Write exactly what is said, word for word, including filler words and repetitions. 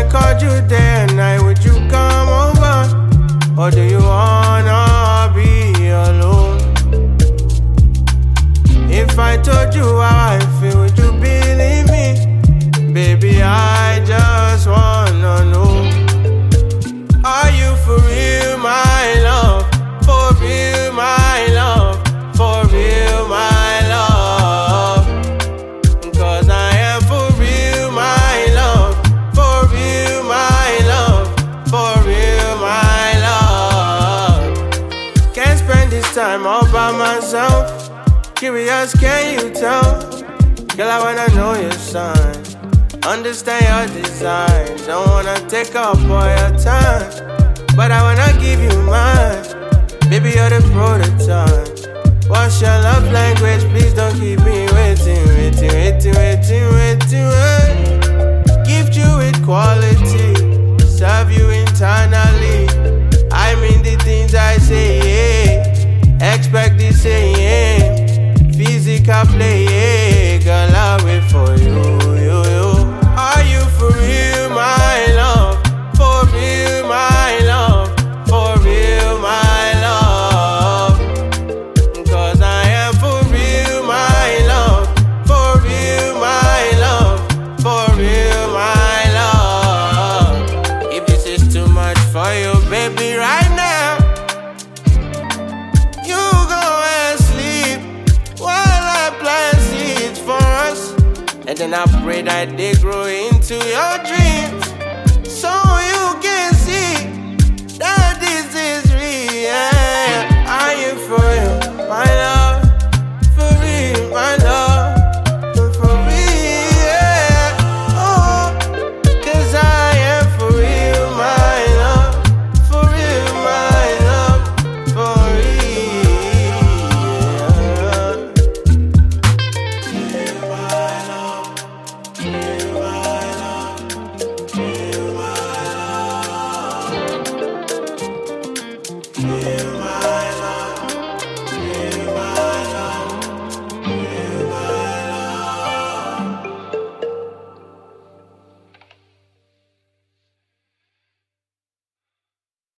called you day and night, would you come over? Or do you wanna be alone? If I told you how I feel, would you believe me? Baby, I just wanna know. Are you for real, my love? For real, my love? For real, my love? Cause I am for real, my love. For real, my love. For real, my love. Can't spend this time all by myself. Curious, can you tell? Girl, I wanna know your sign, understand your design. Don't wanna take up all your time, but I wanna give you mine. Baby, you're the prototype. What's your love language? Please don't keep me waiting, waiting, waiting, waiting, waiting, waiting. Gift you with quality, serve you internally. I mean the things I say, yeah. Expect the same. Physical play, yeah. Girl, I'll wait for you, you, you. Are you for real, my love? For real, my love? For real, my love? Cause I am for real, my love. For real, my love. For real, my love. If this is too much for you, baby, right now, you go and sleep while I plant seeds for us. And then I pray that they grow into your dreams.